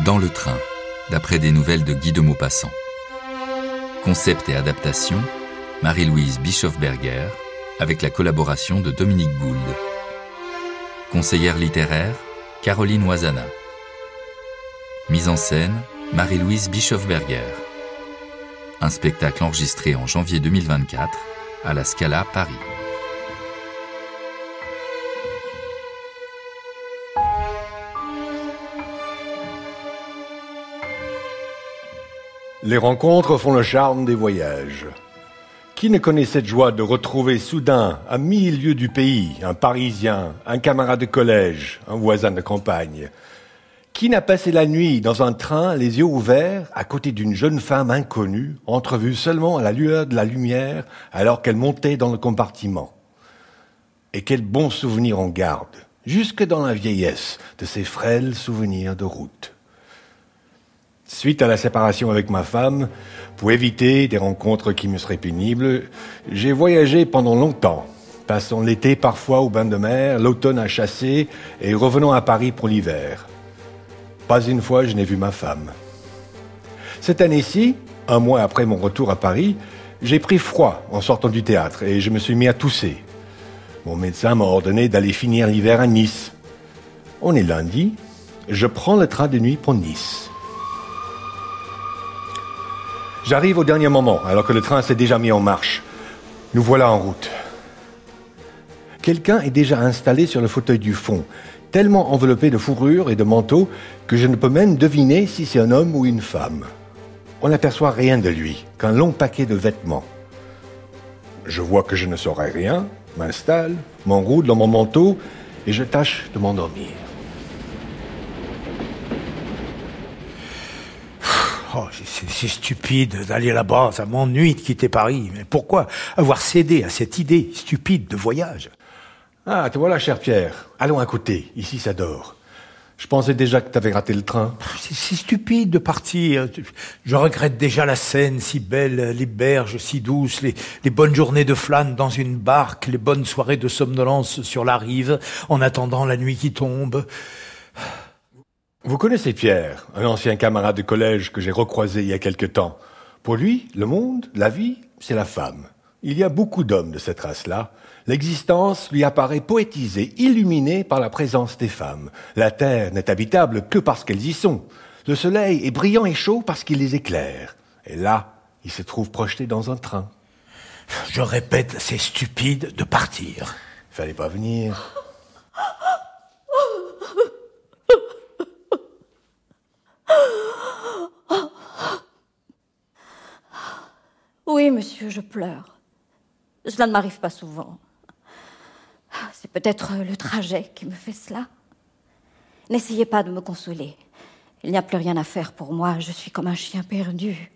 Dans le train, d'après des nouvelles de Guy de Maupassant. Concept et adaptation, Marie-Louise Bischofberger, avec la collaboration de Dominique Gould. Conseillère littéraire, Caroline Oisana. Mise en scène, Marie-Louise Bischofberger. Un spectacle enregistré en janvier 2024 à la Scala Paris. Les rencontres font le charme des voyages. Qui ne connaît cette joie de retrouver soudain, à 1000 lieues du pays, un Parisien, un camarade de collège, un voisin de campagne? Qui n'a passé la nuit dans un train, les yeux ouverts, à côté d'une jeune femme inconnue, entrevue seulement à la lueur de la lumière, alors qu'elle montait dans le compartiment? Et quel bon souvenir on garde, jusque dans la vieillesse, de ces frêles souvenirs de route. Suite à la séparation avec ma femme, pour éviter des rencontres qui me seraient pénibles, j'ai voyagé pendant longtemps, passant l'été parfois au bain de mer, l'automne à chasser et revenant à Paris pour l'hiver. Pas une fois je n'ai vu ma femme. Cette année-ci, un mois après mon retour à Paris, j'ai pris froid en sortant du théâtre et je me suis mis à tousser. Mon médecin m'a ordonné d'aller finir l'hiver à Nice. On est lundi, je prends le train de nuit pour Nice. J'arrive au dernier moment, alors que le train s'est déjà mis en marche. Nous voilà en route. Quelqu'un est déjà installé sur le fauteuil du fond, tellement enveloppé de fourrure et de manteau que je ne peux même deviner si c'est un homme ou une femme. On n'aperçoit rien de lui, qu'un long paquet de vêtements. Je vois que je ne saurai rien, m'installe, m'enroule dans mon manteau et je tâche de m'endormir. Oh, c'est stupide d'aller là-bas, ça m'ennuie de quitter Paris. Mais pourquoi avoir cédé à cette idée stupide de voyage? Ah, te voilà, cher Pierre. Allons à côté, ici ça dort. Je pensais déjà que t'avais raté le train. C'est stupide de partir. Je regrette déjà la Seine si belle, les berges si douces, les bonnes journées de flâne dans une barque, les bonnes soirées de somnolence sur la rive, en attendant la nuit qui tombe. Vous connaissez Pierre, un ancien camarade de collège que j'ai recroisé il y a quelque temps. Pour lui, le monde, la vie, c'est la femme. Il y a beaucoup d'hommes de cette race-là. L'existence lui apparaît poétisée, illuminée par la présence des femmes. La terre n'est habitable que parce qu'elles y sont. Le soleil est brillant et chaud parce qu'il les éclaire. Et là, il se trouve projeté dans un train. Je répète, c'est stupide de partir. Fallait pas venir. Oui, monsieur, je pleure. Cela ne m'arrive pas souvent. C'est peut-être le trajet qui me fait cela. N'essayez pas de me consoler. Il n'y a plus rien à faire pour moi. Je suis comme un chien perdu.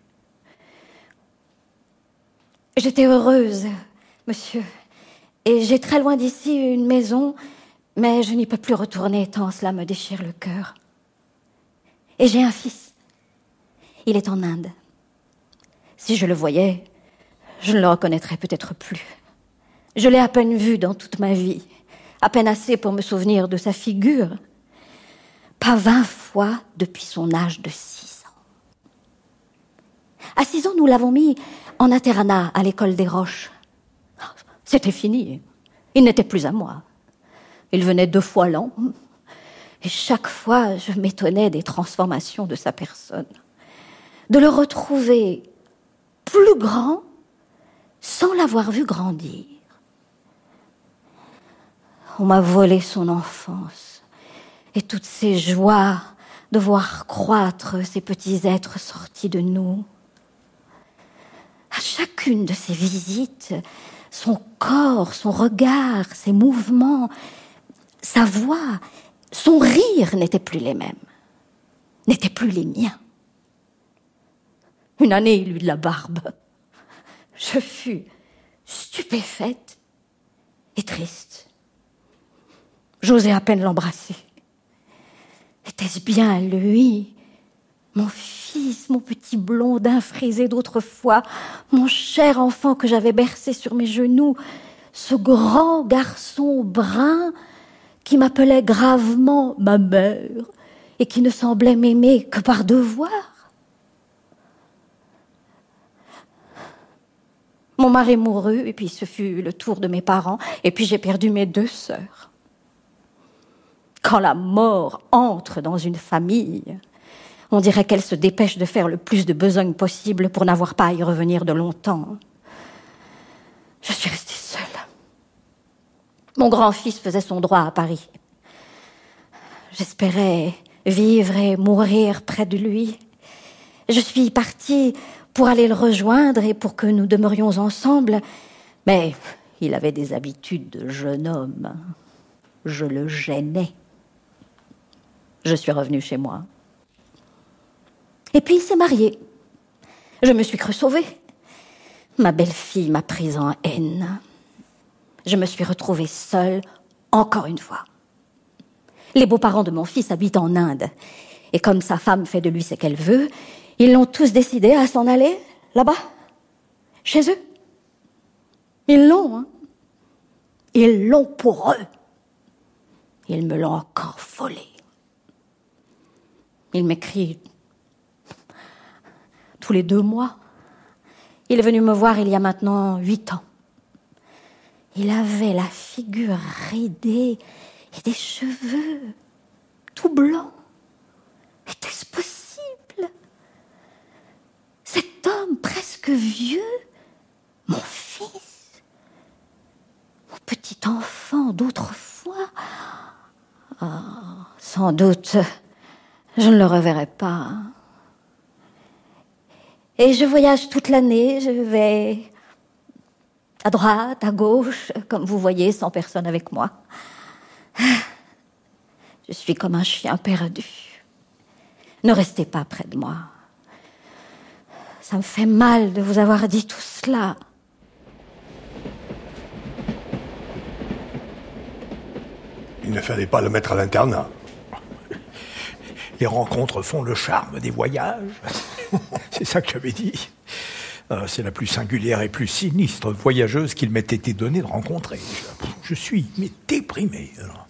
J'étais heureuse, monsieur. Et j'ai très loin d'ici une maison, mais je n'y peux plus retourner tant cela me déchire le cœur. Et j'ai un fils. Il est en Inde. Si je le voyais, je ne le reconnaîtrais peut-être plus. Je l'ai à peine vu dans toute ma vie, à peine assez pour me souvenir de sa figure. Pas 20 fois depuis son âge de 6 ans. À 6 ans, nous l'avons mis en internat à l'école des Roches. C'était fini. Il n'était plus à moi. Il venait 2 fois l'an. Et chaque fois, je m'étonnais des transformations de sa personne. De le retrouver plus grand sans l'avoir vu grandir. On m'a volé son enfance et toutes ces joies de voir croître ces petits êtres sortis de nous. À chacune de ces visites, son corps, son regard, ses mouvements, sa voix, son rire n'étaient plus les mêmes, n'étaient plus les miens. Une année, il eut de la barbe. Je fus stupéfaite et triste. J'osais à peine l'embrasser. Était-ce bien lui, mon fils, mon petit blondin frisé d'autrefois, mon cher enfant que j'avais bercé sur mes genoux, ce grand garçon brun qui m'appelait gravement ma mère et qui ne semblait m'aimer que par devoir. Mon mari mourut, et puis ce fut le tour de mes parents, et puis j'ai perdu mes 2 sœurs. Quand la mort entre dans une famille, on dirait qu'elle se dépêche de faire le plus de besogne possible pour n'avoir pas à y revenir de longtemps. Je suis restée seule. Mon grand-fils faisait son droit à Paris. J'espérais vivre et mourir près de lui. Je suis partie pour aller le rejoindre et pour que nous demeurions ensemble. Mais il avait des habitudes de jeune homme. Je le gênais. Je suis revenue chez moi. Et puis il s'est marié. Je me suis crue sauvée. Ma belle-fille m'a prise en haine. Je me suis retrouvée seule, encore une fois. Les beaux-parents de mon fils habitent en Inde. Et comme sa femme fait de lui ce qu'elle veut, ils l'ont tous décidé à s'en aller, là-bas, chez eux. Ils l'ont, hein. Ils l'ont pour eux. Ils me l'ont encore volé. Il m'écrit tous les 2 mois. Il est venu me voir il y a maintenant 8 ans. Il avait la figure ridée et des cheveux tout blancs. Était-ce possible? Cet homme presque vieux, mon fils, mon petit enfant d'autrefois. Oh, sans doute, je ne le reverrai pas. Et je voyage toute l'année, je vais à droite, à gauche, comme vous voyez, sans personne avec moi. Je suis comme un chien perdu. Ne restez pas près de moi. Ça me fait mal de vous avoir dit tout cela. Il ne fallait pas le mettre à l'internat. Les rencontres font le charme des voyages. C'est ça que j'avais dit. C'est la plus singulière et plus sinistre voyageuse qu'il m'ait été donné de rencontrer. Je suis déprimé.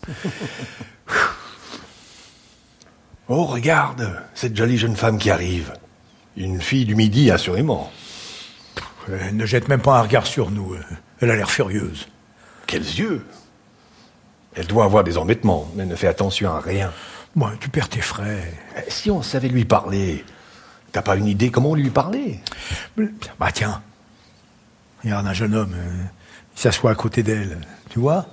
Oh, regarde, cette jolie jeune femme qui arrive. Une fille du Midi, assurément. Elle ne jette même pas un regard sur nous. Elle a l'air furieuse. Quels yeux! Elle doit avoir des embêtements, mais ne fait attention à rien. Moi, tu perds tes frais. Si on savait lui parler, t'as pas une idée comment lui parler? Bah tiens, regarde un jeune homme, il s'assoit à côté d'elle, tu vois?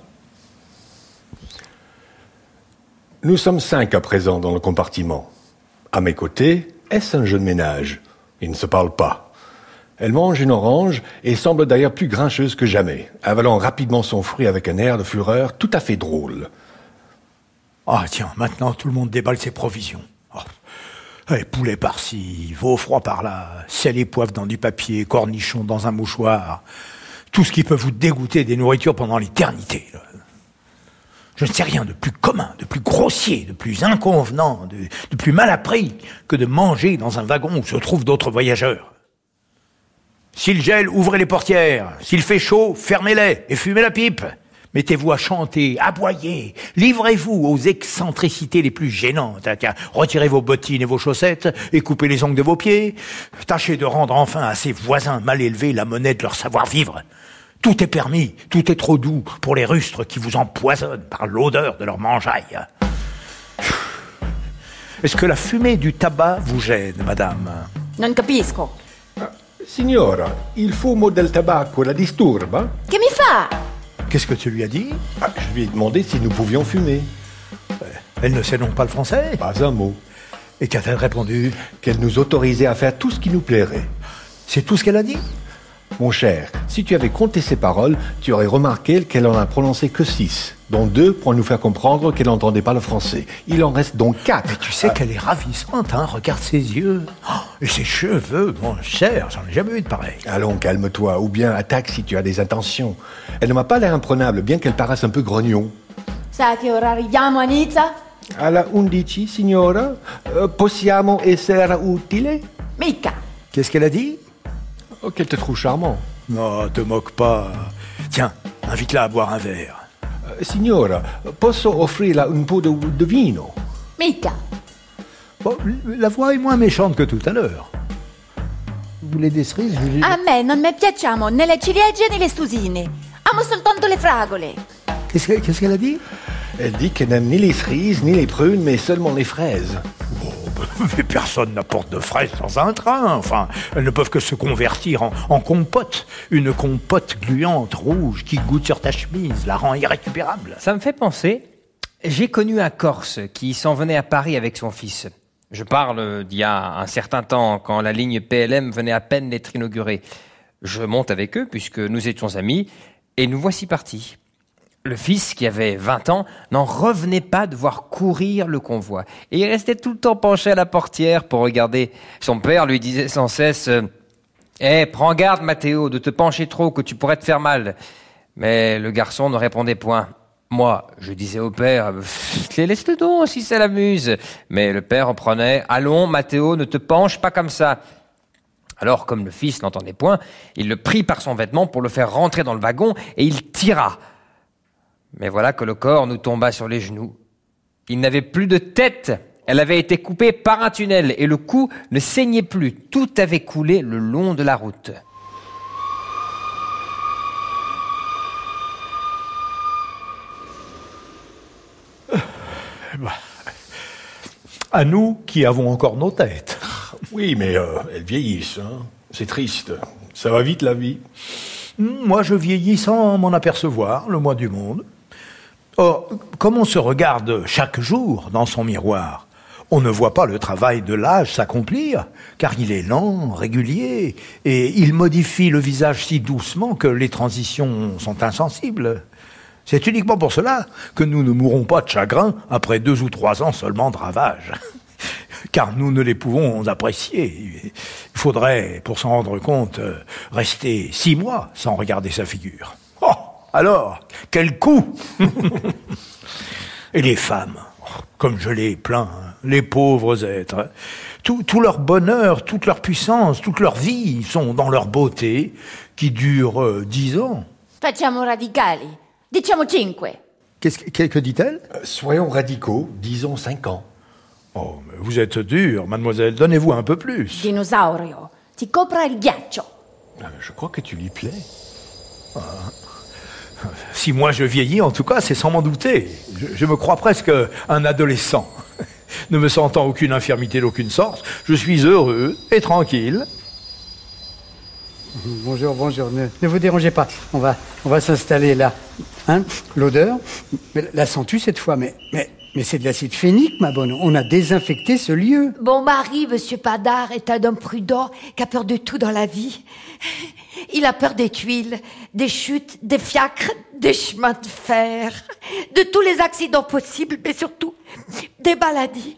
Nous sommes 5 à présent dans le compartiment. À mes côtés, est-ce un jeune ménage? Ils ne se parlent pas. Elle mange une orange et semble d'ailleurs plus grincheuse que jamais, avalant rapidement son fruit avec un air de fureur tout à fait drôle. Ah tiens, maintenant tout le monde déballe ses provisions. Oh. Allez, poulet par-ci, veau froid par-là, sel et poivre dans du papier, cornichons dans un mouchoir. Tout ce qui peut vous dégoûter des nourritures pendant l'éternité. Je ne sais rien de plus commun, de plus grossier, de plus inconvenant, de plus mal appris que de manger dans un wagon où se trouvent d'autres voyageurs. S'il gèle, ouvrez les portières. S'il fait chaud, fermez-les et fumez la pipe. Mettez-vous à chanter, aboyer. Livrez-vous aux excentricités les plus gênantes. Retirez vos bottines et vos chaussettes et coupez les ongles de vos pieds. Tâchez de rendre enfin à ces voisins mal élevés la monnaie de leur savoir-vivre. Tout est permis, tout est trop doux pour les rustres qui vous empoisonnent par l'odeur de leur mangeaille. Est-ce que la fumée du tabac vous gêne, madame? Non capisco. Signora, il fumo del tabacco la disturba? Che mi fa? Qu'est-ce que tu lui as dit? Je lui ai demandé si nous pouvions fumer. Elle ne sait donc pas le français? Pas un mot. Et qu'a-t-elle répondu? Qu'elle nous autorisait à faire tout ce qui nous plairait. C'est tout ce qu'elle a dit? Mon cher, si tu avais compté ses paroles, tu aurais remarqué qu'elle en a prononcé que 6, dont 2 pour nous faire comprendre qu'elle n'entendait pas le français. Il en reste donc 4. Mais tu sais qu'elle est ravissante, hein? Regarde ses yeux. Oh, et ses cheveux, mon cher, j'en ai jamais vu de pareil. Allons, calme-toi, ou bien attaque si tu as des intentions. Elle ne m'a pas l'air imprenable, bien qu'elle paraisse un peu grognon. Sa che ora arriviamo a Nizza? Alla 11, signora? Possiamo essere utile? Mica. Qu'est-ce qu'elle a dit? Oh, qu'elle te trouve charmant. Non, te moque pas. Tiens, invite-la à boire un verre. Signora, posso offrirla un po' de vino? Mica. Bon, la voix est moins méchante que tout à l'heure. Vous voulez des cerises? A me non mi piacciono né le ciliegie né le stusine. Amo soltanto le fragole. Qu'est-ce qu'elle a dit? Elle dit qu'elle n'aime ni les cerises, ni les prunes, mais seulement les fraises. Mais personne n'apporte de fraises dans un train. Enfin, elles ne peuvent que se convertir en compote. Une compote gluante, rouge, qui goûte sur ta chemise, la rend irrécupérable. Ça me fait penser, j'ai connu un Corse qui s'en venait à Paris avec son fils. Je parle d'il y a un certain temps, quand la ligne PLM venait à peine d'être inaugurée. Je monte avec eux, puisque nous étions amis, et nous voici partis. Le fils, qui avait 20 ans, n'en revenait pas de voir courir le convoi. Et il restait tout le temps penché à la portière pour regarder. Son père lui disait sans cesse « prends garde, Mathéo, de te pencher trop, que tu pourrais te faire mal. » Mais le garçon ne répondait point. Moi, je disais au père « Laisse-le donc, si ça l'amuse. » Mais le père en prenait « Allons, Mathéo, ne te penche pas comme ça. » Alors, comme le fils n'entendait point, il le prit par son vêtement pour le faire rentrer dans le wagon et il tira. Mais voilà que le corps nous tomba sur les genoux. Il n'avait plus de tête. Elle avait été coupée par un tunnel et le cou ne saignait plus. Tout avait coulé le long de la route. À nous qui avons encore nos têtes. Oui, mais elles vieillissent, hein. C'est triste. Ça va vite, la vie. Moi, je vieillis sans m'en apercevoir, le moins du monde. Or, comme on se regarde chaque jour dans son miroir, on ne voit pas le travail de l'âge s'accomplir, car il est lent, régulier, et il modifie le visage si doucement que les transitions sont insensibles. C'est uniquement pour cela que nous ne mourrons pas de chagrin après 2 ou 3 ans seulement de ravage. Car nous ne les pouvons apprécier. Il faudrait, pour s'en rendre compte, rester 6 mois sans regarder sa figure. Oh, alors, quel coup! Et les femmes, comme je les plains, les pauvres êtres, tout leur bonheur, toute leur puissance, toute leur vie sont dans leur beauté, qui dure 10 ans. Facciamo radicali. Diciamo 5. Que dit-elle? Soyons radicaux, disons 5 ans. Oh, mais vous êtes dure, mademoiselle, donnez-vous un peu plus. Dinosaurio, ti copra il ghiaccio. Je crois que tu lui plais. Si moi je vieillis, en tout cas, c'est sans m'en douter. Je me crois presque un adolescent. Ne me sentant aucune infirmité d'aucune sorte, je suis heureux et tranquille. Bonjour, ne vous dérangez pas, on va s'installer là. Hein, l'odeur, mais la sens-tu cette fois? Mais c'est de l'acide phénique, ma bonne, on a désinfecté ce lieu. Mon mari, monsieur Padard, est un homme prudent qui a peur de tout dans la vie. Il a peur des tuiles, des chutes, des fiacres, des chemins de fer, de tous les accidents possibles, mais surtout des maladies.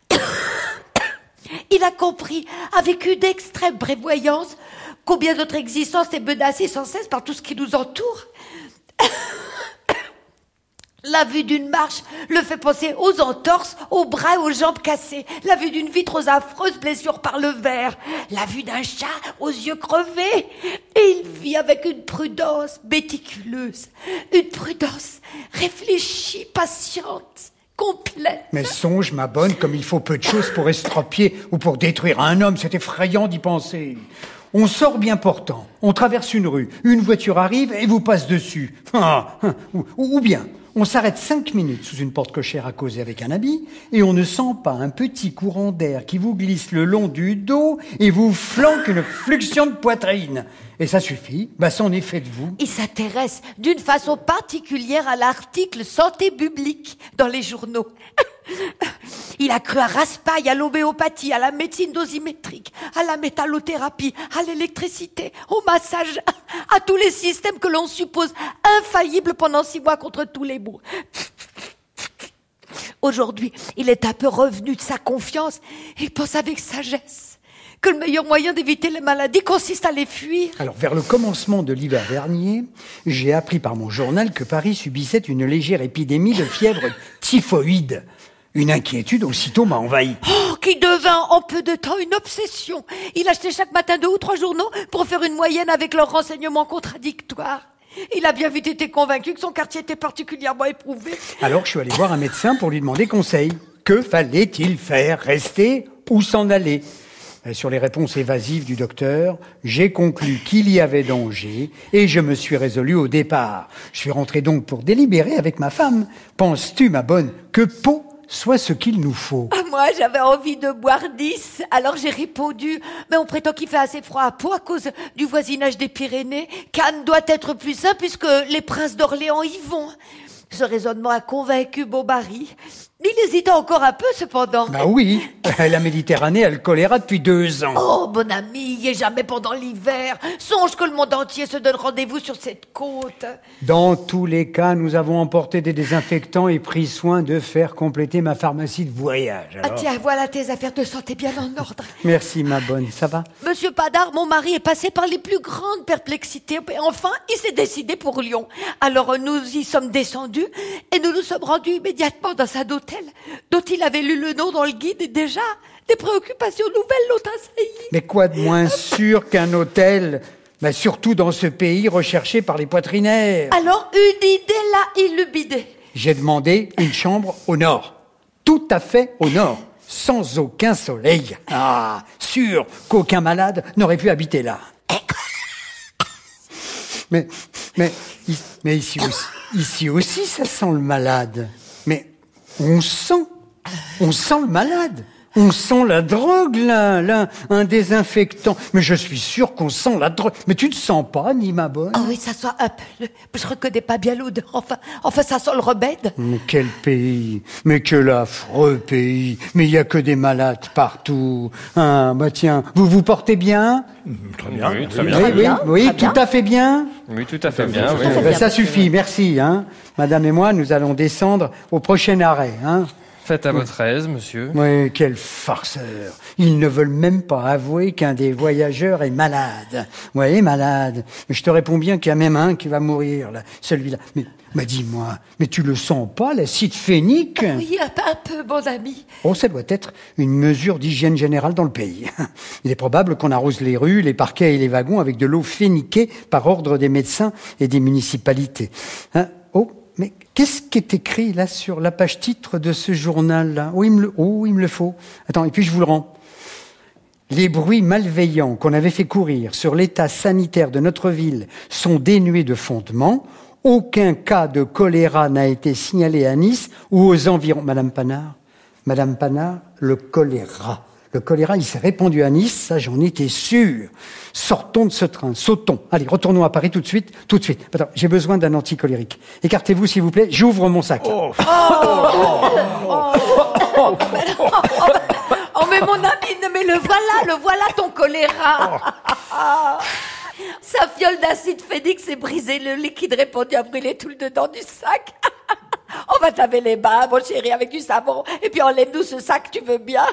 Il a compris, avec une extrême prévoyance, combien notre existence est menacée sans cesse par tout ce qui nous entoure. La vue d'une marche le fait penser aux entorses, aux bras et aux jambes cassées. La vue d'une vitre aux affreuses blessures par le verre. La vue d'un chat aux yeux crevés. Et il vit avec une prudence méticuleuse. Une prudence réfléchie, patiente, complète. Mais songe, ma bonne, comme il faut peu de choses pour estropier ou pour détruire un homme. C'est effrayant d'y penser. On sort bien portant, on traverse une rue, une voiture arrive et vous passe dessus. Ou bien, on s'arrête 5 minutes sous une porte cochère à causer avec un ami et on ne sent pas un petit courant d'air qui vous glisse le long du dos et vous flanque une fluxion de poitrine. Et ça suffit, c'en est fait de vous. Il s'intéresse d'une façon particulière à l'article santé publique dans les journaux. Il a cru à Raspail, à l'homéopathie, à la médecine dosimétrique, à la métallothérapie, à l'électricité, au massage, à tous les systèmes que l'on suppose infaillibles pendant 6 mois contre tous les maux. Aujourd'hui, il est un peu revenu de sa confiance. Il pense avec sagesse que le meilleur moyen d'éviter les maladies consiste à les fuir. Alors, vers le commencement de l'hiver dernier, j'ai appris par mon journal que Paris subissait une légère épidémie de fièvre typhoïde. Une inquiétude aussitôt m'a envahi. Oh, qui devint en peu de temps une obsession. Il achetait chaque matin 2 ou 3 journaux pour faire une moyenne avec leurs renseignements contradictoires. Il a bien vite été convaincu que son quartier était particulièrement éprouvé. Alors je suis allé voir un médecin pour lui demander conseil. Que fallait-il faire? Rester ou s'en aller? Sur les réponses évasives du docteur, j'ai conclu qu'il y avait danger et je me suis résolu au départ. Je suis rentré donc pour délibérer avec ma femme. Penses-tu, ma bonne, que Pau soit ce qu'il nous faut? Moi, j'avais envie de boire 10, alors j'ai répondu, mais on prétend qu'il fait assez froid à Pau à cause du voisinage des Pyrénées. Cannes doit être plus simple puisque les princes d'Orléans y vont. Ce raisonnement a convaincu Bobary. Il hésitait encore un peu, cependant. Bah oui, la Méditerranée a le choléra depuis 2 ans. Oh, bon ami, y est jamais pendant l'hiver. Songe que le monde entier se donne rendez-vous sur cette côte. Dans tous les cas, nous avons emporté des désinfectants et pris soin de faire compléter ma pharmacie de voyage. Ah tiens, voilà tes affaires de santé bien en ordre. Merci, ma bonne, ça va? Monsieur Padard, mon mari est passé par les plus grandes perplexités. Et enfin, il s'est décidé pour Lyon. Alors nous y sommes descendus et nous nous sommes rendus immédiatement dans un hôtel dont il avait lu le nom dans le guide et déjà des préoccupations nouvelles l'ont assailli. Mais quoi de moins sûr qu'un hôtel, surtout dans ce pays recherché par les poitrinaires? Alors une idée là, il le bidait. J'ai demandé une chambre au nord, tout à fait au nord, sans aucun soleil. Ah, sûr qu'aucun malade n'aurait pu habiter là. Mais ici aussi, ça sent le malade. Mais on sent le malade. On sent la drogue, là, un désinfectant. Mais je suis sûr qu'on sent la drogue. Mais tu ne sens pas, ni ma bonne? Oh oui, ça sent un peu. Je reconnais pas bien l'odeur. Enfin, ça sent le remède. Mais quel pays! Mais quel affreux pays! Mais il y a que des malades partout. Ah, tiens, vous vous portez bien? Très bien. Oui, très bien. Oui, tout à fait bien. Oui, tout à fait bien. à Oui. fait bien. Ça suffit, merci. Madame et moi, nous allons descendre au prochain arrêt. Faites à votre aise, monsieur. Oui, quel farceur. Ils ne veulent même pas avouer qu'un des voyageurs est malade. Oui, malade. Mais je te réponds bien qu'il y a même un qui va mourir, là, celui-là. Mais dis-moi, mais tu le sens pas, l'acide phénique? Oui, un peu, bon ami. Oh, ça doit être une mesure d'hygiène générale dans le pays. Il est probable qu'on arrose les rues, les parquets et les wagons avec de l'eau phéniquée par ordre des médecins et des municipalités. Oh, mais qu'est-ce qui est écrit là sur la page titre de ce journal-là? Il me le faut. Attends, et puis je vous le rends. Les bruits malveillants qu'on avait fait courir sur l'état sanitaire de notre ville sont dénués de fondement. Aucun cas de choléra n'a été signalé à Nice ou aux environs. Madame Panard, le choléra. Le choléra, il s'est répandu à Nice, ça j'en étais sûr. Sortons de ce train, sautons. Allez, retournons à Paris tout de suite. Attends, j'ai besoin d'un anticolérique. Écartez-vous s'il vous plaît, j'ouvre mon sac. Oh, mais mon ami, mais le voilà ton choléra. Sa fiole d'acide phénique s'est brisée, le liquide répandu a brûlé tout le dedans du sac. On va te laver les mains, mon chéri, avec du savon, et puis enlève-nous ce sac, tu veux bien?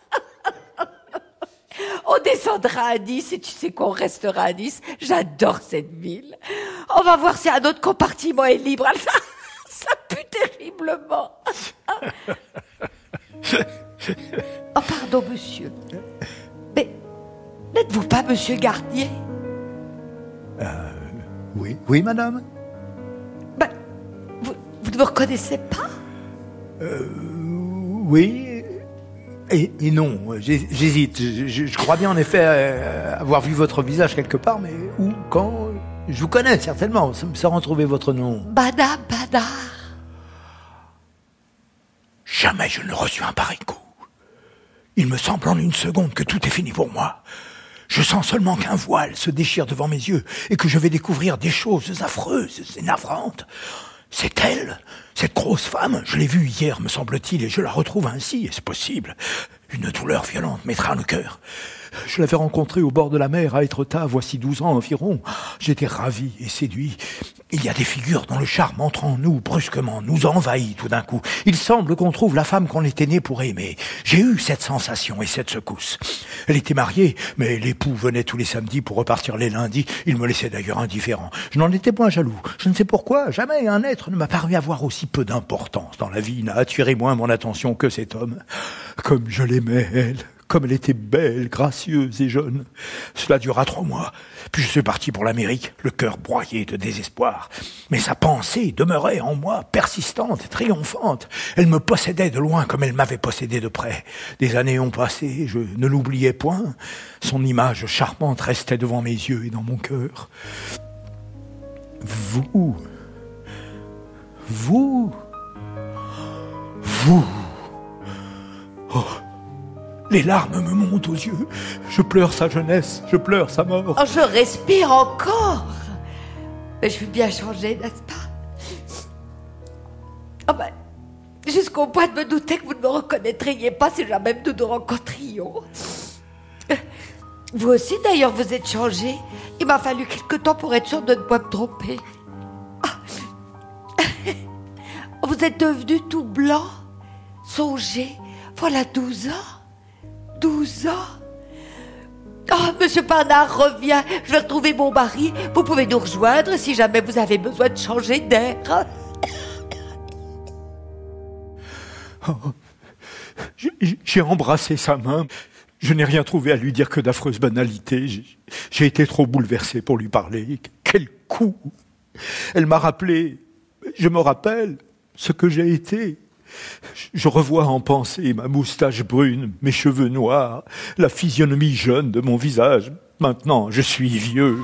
On descendra à Nice et tu sais qu'on restera à Nice. J'adore cette ville. On va voir si un autre compartiment est libre. Ça pue terriblement. Oh, pardon, monsieur. Mais n'êtes-vous pas monsieur Garnier? Oui, madame. Vous ne me reconnaissez pas? Oui. Et non, j'hésite. Je crois bien en effet avoir vu votre visage quelque part, mais où, quand? Je vous connais certainement, sans retrouver votre nom. Badard. Jamais je ne reçus un pareil coup. Il me semble en une seconde que tout est fini pour moi. Je sens seulement qu'un voile se déchire devant mes yeux et que je vais découvrir des choses affreuses et navrantes. C'est elle, cette grosse femme, je l'ai vue hier, me semble-t-il, et je la retrouve ainsi, est-ce possible? Une douleur violente m'étreint le cœur. Je l'avais rencontrée au bord de la mer, à Étretat, voici 12 ans environ. J'étais ravi et séduit. Il y a des figures dont le charme entre en nous brusquement, nous envahit tout d'un coup. Il semble qu'on trouve la femme qu'on était né pour aimer. J'ai eu cette sensation et cette secousse. Elle était mariée, mais l'époux venait tous les samedis pour repartir les lundis. Il me laissait d'ailleurs indifférent. Je n'en étais point jaloux. Je ne sais pourquoi, jamais un être ne m'a paru avoir aussi peu d'importance dans la vie, n'a attiré moins mon attention que cet homme. Comme je l'aimais, elle. comme elle était belle, gracieuse et jeune. Cela dura 3 mois. Puis je suis parti pour l'Amérique, le cœur broyé de désespoir. Mais sa pensée demeurait en moi, persistante et triomphante. Elle me possédait de loin comme elle m'avait possédé de près. Des années ont passé, je ne l'oubliais point. Son image charmante restait devant mes yeux et dans mon cœur. Vous... Oh, les larmes me montent aux yeux. Je pleure sa jeunesse, je pleure sa mort. Oh, je respire encore. Mais je suis bien changée, n'est-ce pas? Oh ben, jusqu'au point de me douter que vous ne me reconnaîtriez pas si jamais nous nous rencontrions. Vous aussi, d'ailleurs, vous êtes changée. Il m'a fallu quelque temps pour être sûre de ne pas me tromper. Vous êtes devenu tout blanc. Songez, voilà 12 ans. 12 ans. Oh, Monsieur Panard revient. Je vais retrouver mon mari. Vous pouvez nous rejoindre si jamais vous avez besoin de changer d'air. Oh, j'ai embrassé sa main. Je n'ai rien trouvé à lui dire que d'affreuses banalités. J'ai été trop bouleversé pour lui parler. Quel coup! Elle m'a rappelé, je me rappelle, ce que j'ai été. Je revois en pensée ma moustache brune, mes cheveux noirs, la physionomie jeune de mon visage. Maintenant, je suis vieux.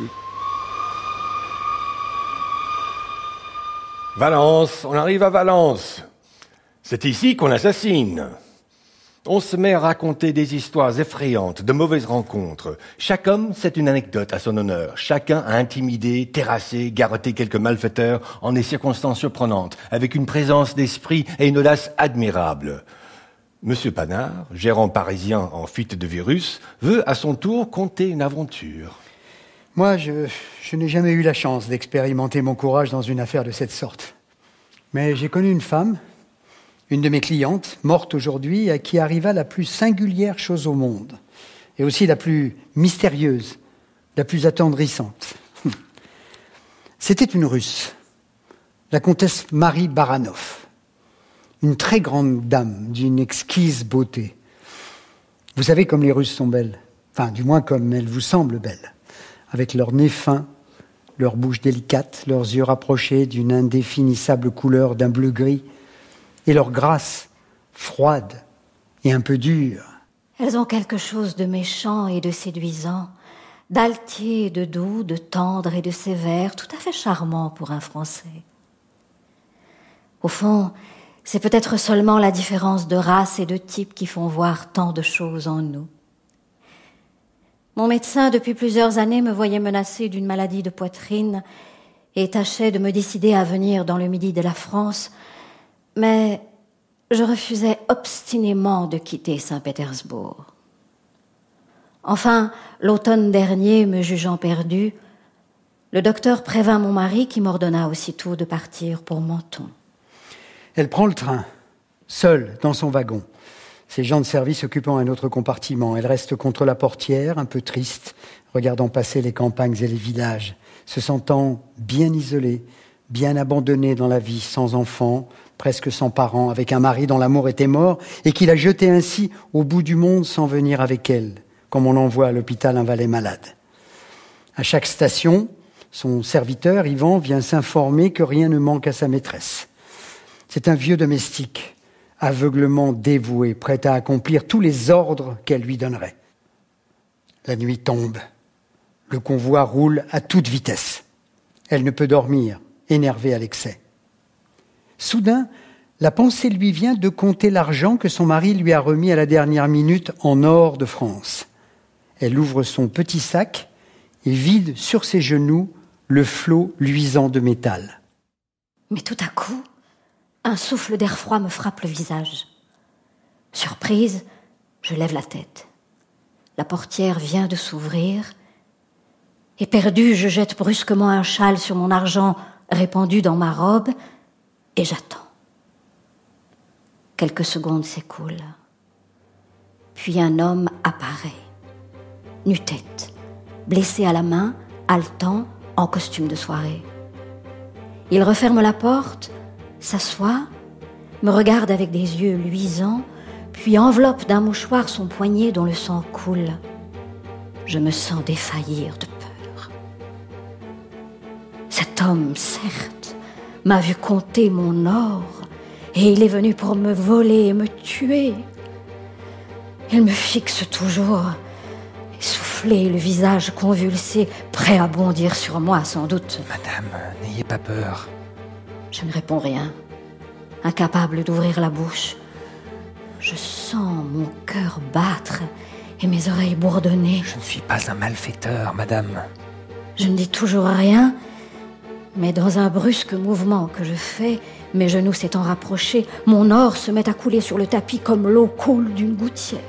Valence, on arrive à Valence. C'est ici qu'on assassine. On se met à raconter des histoires effrayantes, de mauvaises rencontres. Chaque homme, c'est une anecdote à son honneur. Chacun a intimidé, terrassé, garrotté quelques malfaiteurs en des circonstances surprenantes, avec une présence d'esprit et une audace admirable. Monsieur Panard, gérant parisien en fuite de virus, veut à son tour conter une aventure. Moi, je n'ai jamais eu la chance d'expérimenter mon courage dans une affaire de cette sorte. Mais j'ai connu une femme, une de mes clientes, morte aujourd'hui, à qui arriva la plus singulière chose au monde, et aussi la plus mystérieuse, la plus attendrissante. C'était une Russe, la comtesse Marie Baranov, une très grande dame d'une exquise beauté. Vous savez comme les Russes sont belles, enfin du moins comme elles vous semblent belles, avec leur nez fin, leur bouche délicate, leurs yeux rapprochés d'une indéfinissable couleur d'un bleu-gris, et leur grâce, froide et un peu dure. Elles ont quelque chose de méchant et de séduisant, d'altier et de doux, de tendre et de sévère, tout à fait charmant pour un Français. Au fond, c'est peut-être seulement la différence de race et de type qui font voir tant de choses en nous. Mon médecin, depuis plusieurs années, me voyait menacée d'une maladie de poitrine et tâchait de me décider à venir dans le midi de la France, mais je refusais obstinément de quitter Saint-Pétersbourg. Enfin, l'automne dernier, me jugeant perdue, le docteur prévint mon mari qui m'ordonna aussitôt de partir pour Menton. Elle prend le train, seule, dans son wagon. Ses gens de service occupant un autre compartiment. Elle reste contre la portière, un peu triste, regardant passer les campagnes et les villages, se sentant bien isolée, bien abandonnée dans la vie, sans enfants, presque sans parents, avec un mari dont l'amour était mort et qui l'a jetée ainsi au bout du monde sans venir avec elle, comme on l'envoie à l'hôpital un valet malade. À chaque station, son serviteur, Yvan, vient s'informer que rien ne manque à sa maîtresse. C'est un vieux domestique, aveuglement dévoué, prêt à accomplir tous les ordres qu'elle lui donnerait. La nuit tombe. Le convoi roule à toute vitesse. Elle ne peut dormir, énervée à l'excès. Soudain, la pensée lui vient de compter l'argent que son mari lui a remis à la dernière minute en or de France. Elle ouvre son petit sac et vide sur ses genoux le flot luisant de métal. Mais tout à coup, un souffle d'air froid me frappe le visage. Surprise, je lève la tête. La portière vient de s'ouvrir. Éperdue, je jette brusquement un châle sur mon argent répandu dans ma robe et j'attends. Quelques secondes s'écoulent. Puis un homme apparaît, nu-tête, blessé à la main, haletant, en costume de soirée. Il referme la porte, s'assoit, me regarde avec des yeux luisants, puis enveloppe d'un mouchoir son poignet dont le sang coule. Je me sens défaillir de peur. Cet homme, certes, m'a vu compter mon or, et il est venu pour me voler et me tuer. Il me fixe toujours, essoufflé, le visage convulsé, prêt à bondir sur moi, sans doute. Madame, n'ayez pas peur. Je ne réponds rien, incapable d'ouvrir la bouche. Je sens mon cœur battre et mes oreilles bourdonner. Je ne suis pas un malfaiteur, madame. Je ne dis toujours rien, mais dans un brusque mouvement que je fais, mes genoux s'étant rapprochés, mon or se met à couler sur le tapis comme l'eau coule d'une gouttière.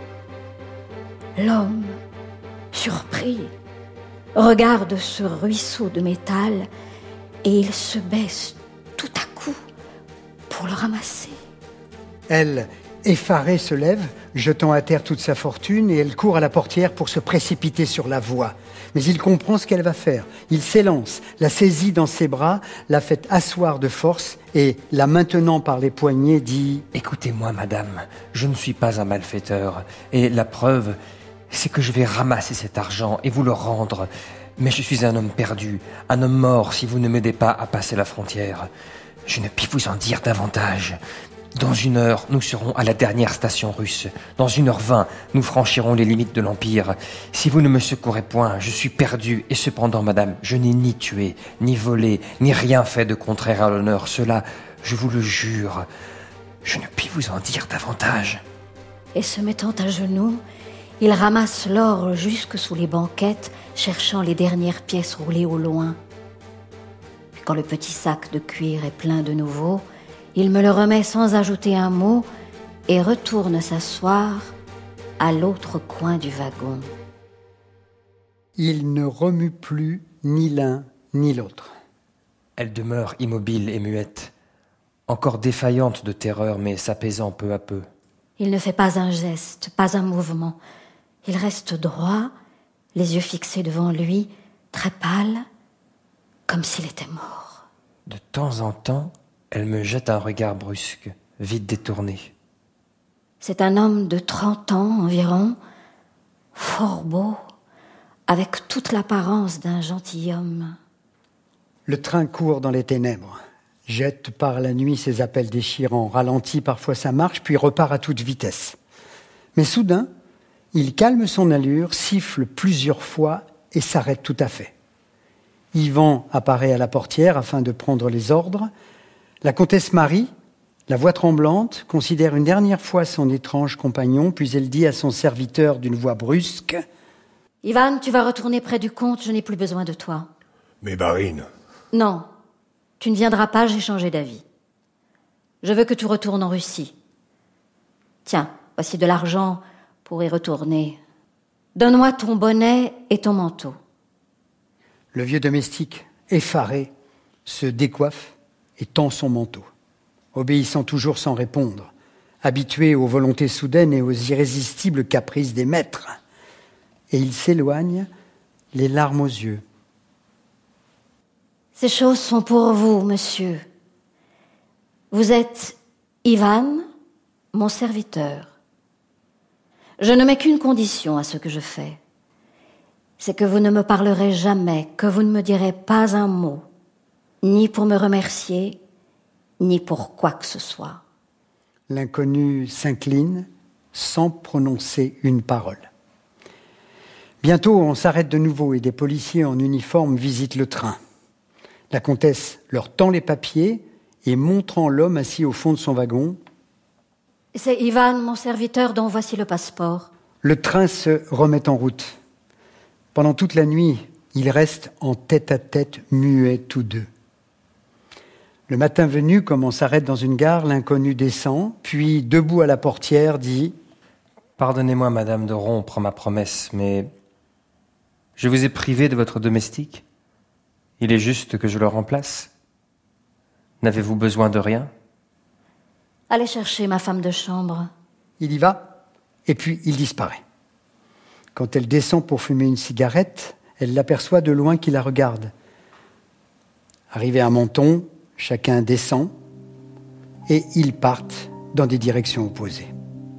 L'homme, surpris, regarde ce ruisseau de métal et il se baisse tout à coup pour le ramasser. Elle, effarée, se lève, jetant à terre toute sa fortune, et elle court à la portière pour se précipiter sur la voie. Mais il comprend ce qu'elle va faire. Il s'élance, la saisit dans ses bras, la fait asseoir de force et, la maintenant par les poignets, dit « Écoutez-moi, madame, je ne suis pas un malfaiteur. Et la preuve, c'est que je vais ramasser cet argent et vous le rendre. Mais je suis un homme perdu, un homme mort si vous ne m'aidez pas à passer la frontière. Je ne puis vous en dire davantage. Dans 1 heure, nous serons à la dernière station russe. Dans 1h20, nous franchirons les limites de l'Empire. Si vous ne me secourez point, je suis perdu. Et cependant, madame, je n'ai ni tué, ni volé, ni rien fait de contraire à l'honneur. Cela, je vous le jure, je ne puis vous en dire davantage. » Et se mettant à genoux, il ramasse l'or jusque sous les banquettes, cherchant les dernières pièces roulées au loin. Puis quand le petit sac de cuir est plein de nouveau, il me le remet sans ajouter un mot et retourne s'asseoir à l'autre coin du wagon. Il ne remue plus ni l'un ni l'autre. Elle demeure immobile et muette, encore défaillante de terreur, mais s'apaisant peu à peu. Il ne fait pas un geste, pas un mouvement. Il reste droit, les yeux fixés devant lui, très pâle, comme s'il était mort. De temps en temps, elle me jette un regard brusque, vite détourné. C'est un homme de 30 ans environ, fort beau, avec toute l'apparence d'un gentilhomme. Le train court dans les ténèbres, jette par la nuit ses appels déchirants, ralentit parfois sa marche, puis repart à toute vitesse. Mais soudain, il calme son allure, siffle plusieurs fois et s'arrête tout à fait. Yvan apparaît à la portière afin de prendre les ordres. La comtesse Marie, la voix tremblante, considère une dernière fois son étrange compagnon, puis elle dit à son serviteur d'une voix brusque « Ivan, tu vas retourner près du comte, je n'ai plus besoin de toi. » Mais Barine... Non, tu ne viendras pas, j'ai changé d'avis. Je veux que tu retournes en Russie. Tiens, voici de l'argent pour y retourner. Donne-moi ton bonnet et ton manteau. Le vieux domestique, effaré, se décoiffe et tend son manteau, obéissant toujours sans répondre, habitué aux volontés soudaines et aux irrésistibles caprices des maîtres. Et il s'éloigne, les larmes aux yeux. Ces choses sont pour vous, monsieur. Vous êtes Ivan, mon serviteur. Je ne mets qu'une condition à ce que je fais. C'est que vous ne me parlerez jamais, que vous ne me direz pas un mot, ni pour me remercier, ni pour quoi que ce soit. L'inconnu s'incline sans prononcer une parole. Bientôt, on s'arrête de nouveau et des policiers en uniforme visitent le train. La comtesse leur tend les papiers et, montrant l'homme assis au fond de son wagon, « C'est Ivan, mon serviteur, dont voici le passeport. » Le train se remet en route. Pendant toute la nuit, ils restent en tête-à-tête, muets tous deux. Le matin venu, comme on s'arrête dans une gare, l'inconnu descend, puis, debout à la portière, dit « Pardonnez-moi, madame, de rompre ma promesse, mais je vous ai privé de votre domestique. Il est juste que je le remplace. N'avez-vous besoin de rien ? » Allez chercher ma femme de chambre. Il y va, et puis il disparaît. Quand elle descend pour fumer une cigarette, elle l'aperçoit de loin qui la regarde. Arrivé à Menton, chacun descend, et ils partent dans des directions opposées.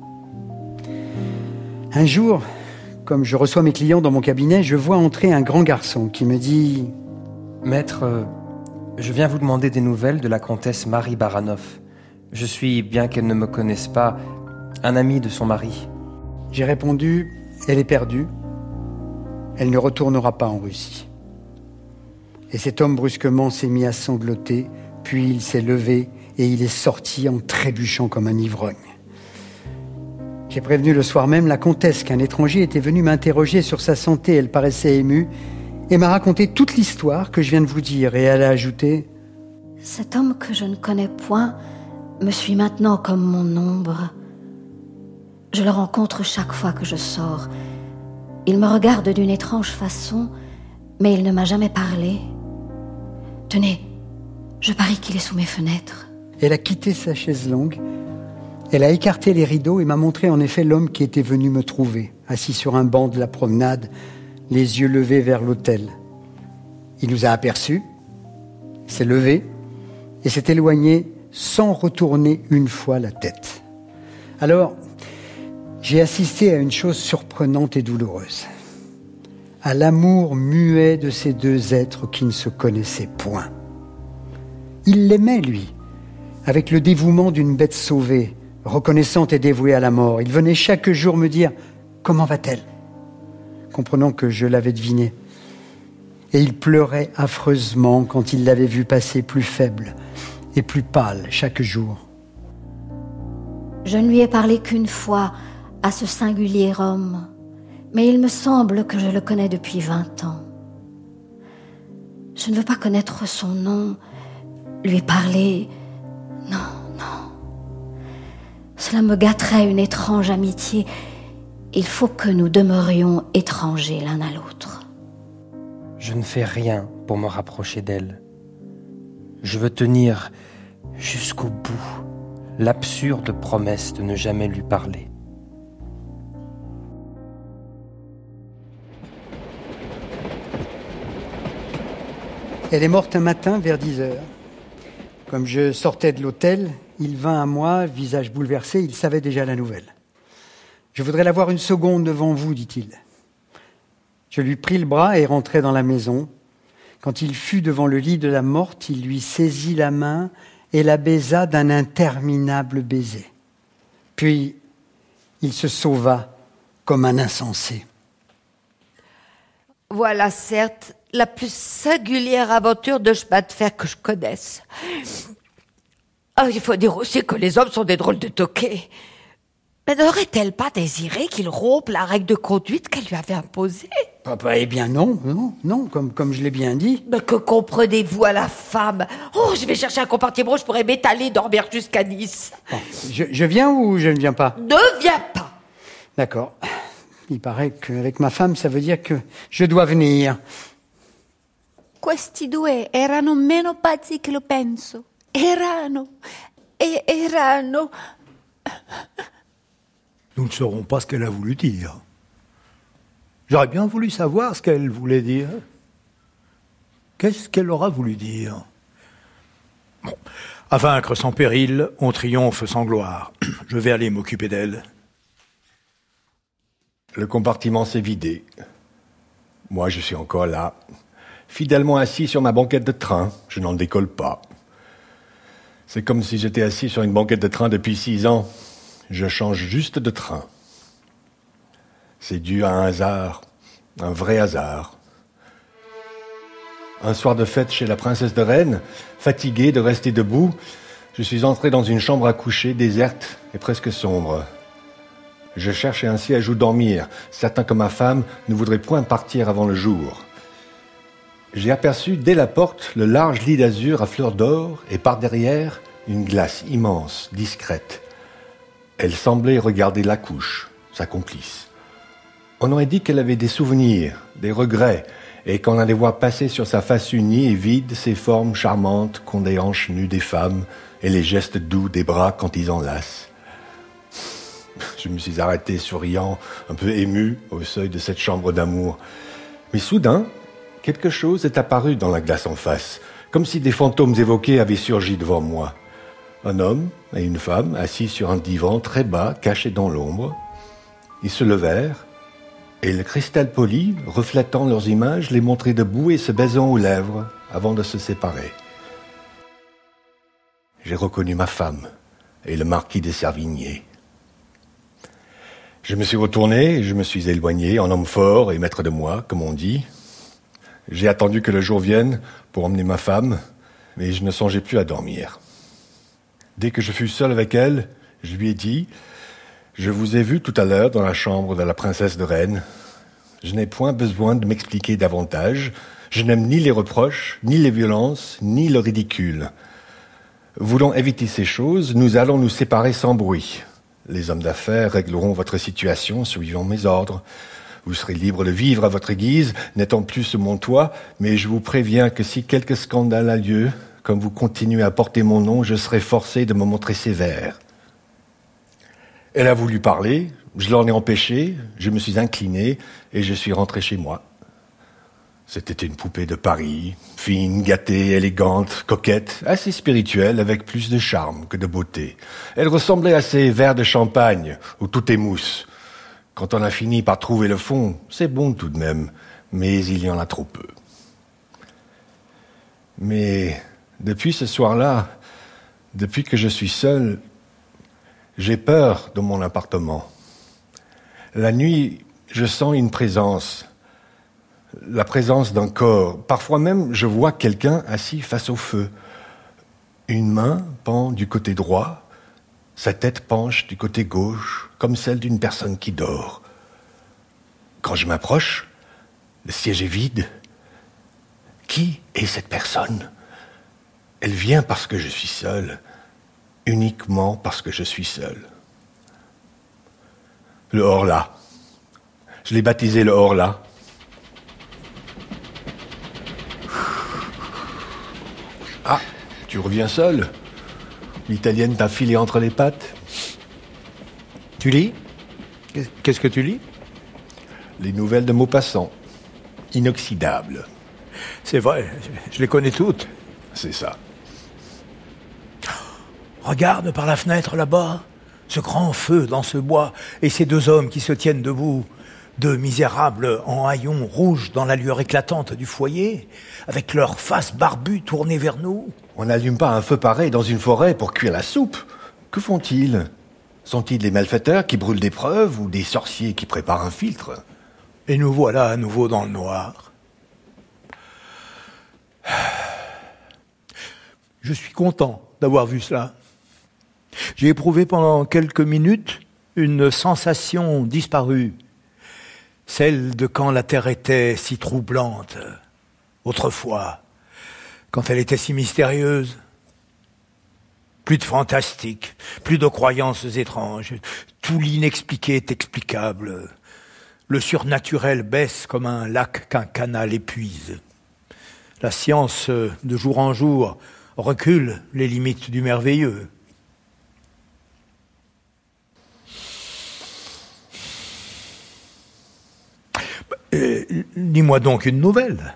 Un jour, comme je reçois mes clients dans mon cabinet, je vois entrer un grand garçon qui me dit « Maître, je viens vous demander des nouvelles de la comtesse Marie Baranov. Je suis, bien qu'elle ne me connaisse pas, un ami de son mari. » J'ai répondu « Elle est perdue. Elle ne retournera pas en Russie. » Et cet homme brusquement s'est mis à sangloter, puis il s'est levé et il est sorti en trébuchant comme un ivrogne. J'ai prévenu le soir même la comtesse qu'un étranger était venu m'interroger sur sa santé. Elle paraissait émue et m'a raconté toute l'histoire que je viens de vous dire. Et elle a ajouté « Cet homme que je ne connais point me suit maintenant comme mon ombre. Je le rencontre chaque fois que je sors. Il me regarde d'une étrange façon, mais il ne m'a jamais parlé. Tenez, je parie qu'il est sous mes fenêtres. » Elle a quitté sa chaise longue. Elle a écarté les rideaux et m'a montré en effet l'homme qui était venu me trouver, assis sur un banc de la promenade, les yeux levés vers l'autel. Il nous a aperçus, s'est levé et s'est éloigné sans retourner une fois la tête. Alors, j'ai assisté à une chose surprenante et douloureuse. À l'amour muet de ces deux êtres qui ne se connaissaient point. Il l'aimait, lui, avec le dévouement d'une bête sauvée, reconnaissante et dévouée à la mort. Il venait chaque jour me dire « Comment va-t-elle » comprenant que je l'avais deviné. Et il pleurait affreusement quand il l'avait vue passer plus faible et plus pâle chaque jour. Je ne lui ai parlé qu'une fois à ce singulier homme, mais il me semble que je le connais depuis 20 ans. Je ne veux pas connaître son nom, lui parler. Non. Cela me gâterait une étrange amitié. Il faut que nous demeurions étrangers l'un à l'autre. Je ne fais rien pour me rapprocher d'elle. Je veux tenir jusqu'au bout l'absurde promesse de ne jamais lui parler. Elle est morte un matin vers 10h. Comme je sortais de l'hôtel, il vint à moi, visage bouleversé, il savait déjà la nouvelle. « Je voudrais la voir une seconde devant vous, dit-il. » Je lui pris le bras et rentrai dans la maison. Quand il fut devant le lit de la morte, il lui saisit la main et la baisa d'un interminable baiser. Puis, il se sauva comme un insensé. Voilà, certes, la plus singulière aventure de chemin de fer que je connaisse. Il faut dire aussi que les hommes sont des drôles de toqués. Mais n'aurait-elle pas désiré qu'il rompe la règle de conduite qu'elle lui avait imposée ? Eh bien non, comme je l'ai bien dit. Mais que comprenez-vous à la femme ? Je vais chercher un compartiment, je pourrais m'étaler, dormir jusqu'à Nice. Bon, je viens ou je ne viens pas ? Ne viens pas ! D'accord. Il paraît qu'avec ma femme, ça veut dire que je dois venir. Questi due erano meno pazzi che lo penso. Erano. Nous ne saurons pas ce qu'elle a voulu dire. J'aurais bien voulu savoir ce qu'elle voulait dire. Qu'est-ce qu'elle aura voulu dire ? Bon. À vaincre sans péril, on triomphe sans gloire. Je vais aller m'occuper d'elle. Le compartiment s'est vidé. Moi, je suis encore là, fidèlement assis sur ma banquette de train. Je n'en décolle pas. C'est comme si j'étais assis sur une banquette de train depuis 6 ans. Je change juste de train. C'est dû à un hasard, un vrai hasard. Un soir de fête chez la princesse de Rennes, fatigué de rester debout, je suis entré dans une chambre à coucher déserte et presque sombre. Je cherchais un siège où dormir, certain que ma femme ne voudrait point partir avant le jour. J'ai aperçu dès la porte le large lit d'azur à fleurs d'or et par derrière, une glace immense, discrète. Elle semblait regarder la couche, sa complice. On aurait dit qu'elle avait des souvenirs, des regrets, et qu'on allait voir passer sur sa face unie et vide ces formes charmantes qu'ont des hanches nues des femmes et les gestes doux des bras quand ils enlacent. Je me suis arrêté souriant, un peu ému, au seuil de cette chambre d'amour. Mais soudain, quelque chose est apparu dans la glace en face, comme si des fantômes évoqués avaient surgi devant moi. Un homme et une femme assis sur un divan très bas, caché dans l'ombre. Ils se levèrent, et le cristal poli, reflétant leurs images, les montrait debout et se baisant aux lèvres avant de se séparer. J'ai reconnu ma femme et le marquis de Servigné. Je me suis retourné et je me suis éloigné en homme fort et maître de moi, comme on dit. J'ai attendu que le jour vienne pour emmener ma femme, mais je ne songeais plus à dormir. Dès que je fus seul avec elle, je lui ai dit « Je vous ai vu tout à l'heure dans la chambre de la princesse de Rennes. Je n'ai point besoin de m'expliquer davantage. Je n'aime ni les reproches, ni les violences, ni le ridicule. Voulant éviter ces choses, nous allons nous séparer sans bruit. Les hommes d'affaires régleront votre situation suivant mes ordres. Vous serez libre de vivre à votre guise, n'étant plus sous mon toit, mais je vous préviens que si quelque scandale a lieu, comme vous continuez à porter mon nom, je serai forcé de me montrer sévère. » Elle a voulu parler, je l'en ai empêché, je me suis incliné et je suis rentré chez moi. C'était une poupée de Paris, fine, gâtée, élégante, coquette, assez spirituelle, avec plus de charme que de beauté. Elle ressemblait à ces verres de champagne où tout est mousse. Quand on a fini par trouver le fond, c'est bon tout de même, mais il y en a trop peu. Mais depuis ce soir-là, depuis que je suis seul, j'ai peur de mon appartement. La nuit, je sens une présence, la présence d'un corps. Parfois même, je vois quelqu'un assis face au feu. Une main pend du côté droit, sa tête penche du côté gauche, comme celle d'une personne qui dort. Quand je m'approche, le siège est vide. Qui est cette personne ? Elle vient parce que je suis seul. Uniquement parce que je suis seul. Le Horla. Je l'ai baptisé le Horla. Ah, tu reviens seul ? L'italienne t'a filé entre les pattes ? Tu lis ? Qu'est-ce que tu lis ? Les nouvelles de Maupassant. Inoxydables. C'est vrai, je les connais toutes. C'est ça. Regarde par la fenêtre là-bas, ce grand feu dans ce bois, et ces deux hommes qui se tiennent debout, deux misérables en haillons rouges dans la lueur éclatante du foyer, avec leurs faces barbues tournées vers nous. On n'allume pas un feu pareil dans une forêt pour cuire la soupe. Que font-ils ? Sont-ils des malfaiteurs qui brûlent des preuves ou des sorciers qui préparent un filtre ? Et nous voilà à nouveau dans le noir. Je suis content d'avoir vu cela. J'ai éprouvé pendant quelques minutes une sensation disparue, celle de quand la terre était si troublante, autrefois, quand elle était si mystérieuse. Plus de fantastique, plus de croyances étranges, tout l'inexpliqué est explicable. Le surnaturel baisse comme un lac qu'un canal épuise. La science, de jour en jour, recule les limites du merveilleux. Dis-moi donc une nouvelle.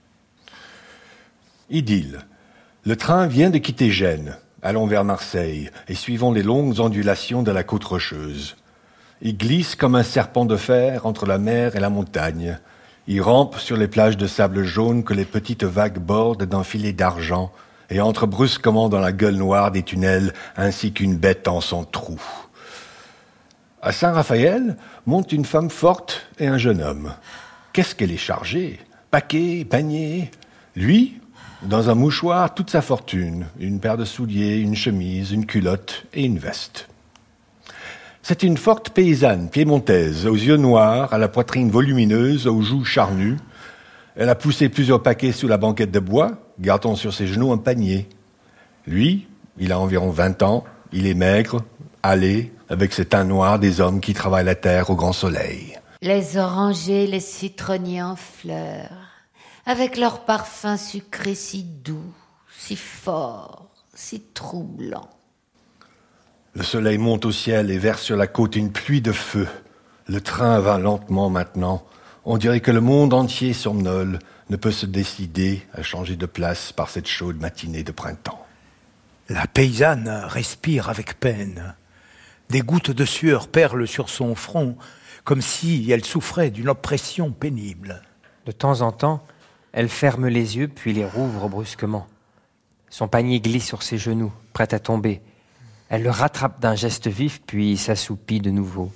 Idylle. Le train vient de quitter Gênes. Allons vers Marseille et suivons les longues ondulations de la côte rocheuse. Il glisse comme un serpent de fer entre la mer et la montagne. Il rampe sur les plages de sable jaune que les petites vagues bordent d'un filet d'argent et entre brusquement dans la gueule noire des tunnels ainsi qu'une bête en son trou. À Saint-Raphaël monte une femme forte et un jeune homme. Qu'est-ce qu'elle est chargée ? Paquets, paniers. Lui, dans un mouchoir, toute sa fortune. Une paire de souliers, une chemise, une culotte et une veste. C'est une forte paysanne piémontaise, aux yeux noirs, à la poitrine volumineuse, aux joues charnues. Elle a poussé plusieurs paquets sous la banquette de bois, gardant sur ses genoux un panier. Lui, il a environ 20 ans, il est maigre, hâlé, avec ce teint noir des hommes qui travaillent la terre au grand soleil. Les orangers, les citronniers en fleurs, avec leur parfum sucré si doux, si fort, si troublant. Le soleil monte au ciel et verse sur la côte une pluie de feu. Le train va lentement maintenant. On dirait que le monde entier somnole, ne peut se décider à changer de place par cette chaude matinée de printemps. La paysanne respire avec peine. Des gouttes de sueur perlent sur son front, comme si elle souffrait d'une oppression pénible. De temps en temps, elle ferme les yeux puis les rouvre brusquement. Son panier glisse sur ses genoux, prêt à tomber. Elle le rattrape d'un geste vif puis s'assoupit de nouveau.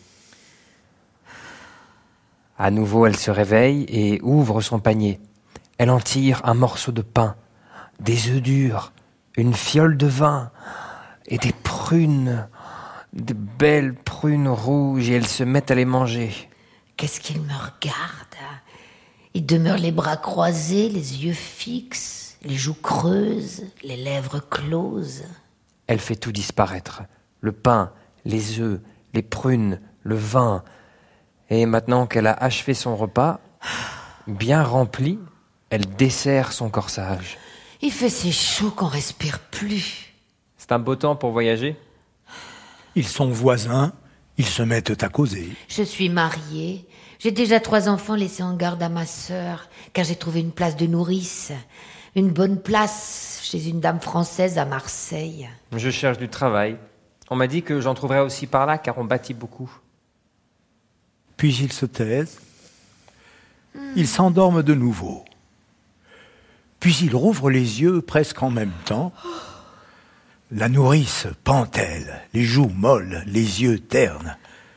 À nouveau, elle se réveille et ouvre son panier. Elle en tire un morceau de pain, des œufs durs, une fiole de vin et des prunes, de belles prunes rouges, et elle se met à les manger. Qu'est-ce qu'il me regarde? Il demeure les bras croisés, les yeux fixes, les joues creuses, les lèvres closes. Elle fait tout disparaître. Le pain, les œufs, les prunes, le vin. Et maintenant qu'elle a achevé son repas, bien rempli, elle desserre son corsage. Il fait si chaud qu'on respire plus. C'est un beau temps pour voyager? Ils sont voisins, ils se mettent à causer. Je suis mariée. J'ai déjà 3 enfants laissés en garde à ma sœur, car j'ai trouvé une place de nourrice. Une bonne place chez une dame française à Marseille. Je cherche du travail. On m'a dit que j'en trouverais aussi par là, car on bâtit beaucoup. Puis ils se taisent. Ils s'endorment de nouveau. Puis ils rouvrent les yeux presque en même temps. La nourrice pend-elle, les joues molles, les yeux ternes.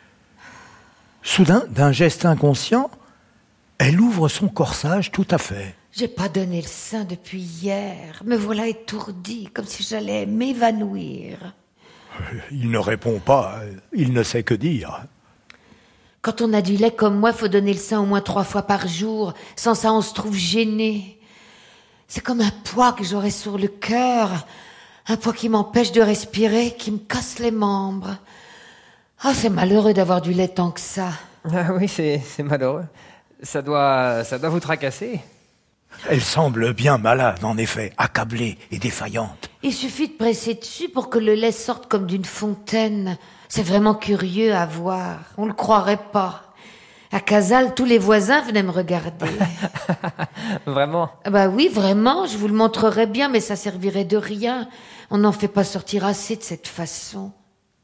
Soudain, d'un geste inconscient, elle ouvre son corsage tout à fait. J'ai pas donné le sein depuis hier. Me voilà étourdie, comme si j'allais m'évanouir. Il ne répond pas, il ne sait que dire. Quand on a du lait comme moi, faut donner le sein au moins 3 fois par jour. Sans ça, on se trouve gêné. C'est comme un poids que j'aurais sur le cœur. Un poids qui m'empêche de respirer, qui me casse les membres. Ah, c'est malheureux d'avoir du lait tant que ça. Ah oui, c'est malheureux. Ça doit vous tracasser. Elle semble bien malade, en effet, accablée et défaillante. Il suffit de presser dessus pour que le lait sorte comme d'une fontaine. C'est vraiment curieux à voir. On le croirait pas. À Casals, tous les voisins venaient me regarder. Vraiment? Bah oui, vraiment, je vous le montrerais bien, mais ça servirait de rien. On n'en fait pas sortir assez de cette façon.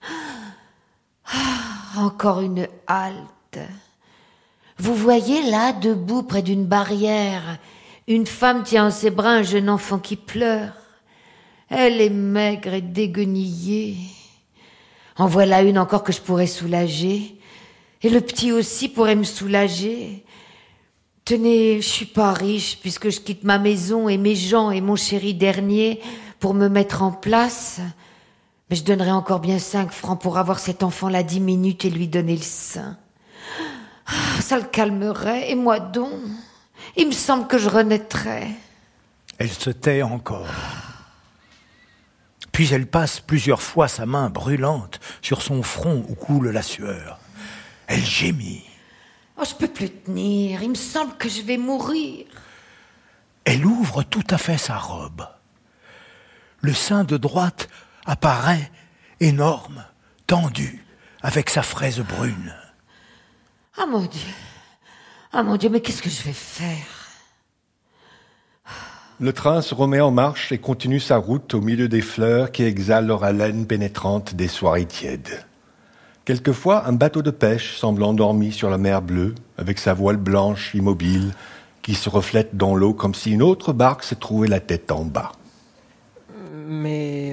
Ah, encore une halte. Vous voyez là, debout près d'une barrière, une femme tient en ses bras un jeune enfant qui pleure. Elle est maigre et déguenillée. En voilà une encore que je pourrais soulager. Et le petit aussi pourrait me soulager. Tenez, je suis pas riche puisque je quitte ma maison et mes gens et mon chéri dernier pour me mettre en place. Mais je donnerais encore bien 5 francs pour avoir cet enfant-là 10 minutes et lui donner le sein. Ça le calmerait, et moi donc, il me semble que je renaîtrais. Elle se tait encore. Puis elle passe plusieurs fois sa main brûlante sur son front où coule la sueur. Elle gémit. Oh, je peux plus tenir, il me semble que je vais mourir. Elle ouvre tout à fait sa robe. Le sein de droite apparaît énorme, tendu, avec sa fraise brune. Ah mon Dieu, mais qu'est-ce que je vais faire? Le train se remet en marche et continue sa route au milieu des fleurs qui exhalent leur haleine pénétrante des soirées tièdes. Quelquefois, un bateau de pêche semble endormi sur la mer bleue, avec sa voile blanche immobile, qui se reflète dans l'eau comme si une autre barque se trouvait la tête en bas. Mais...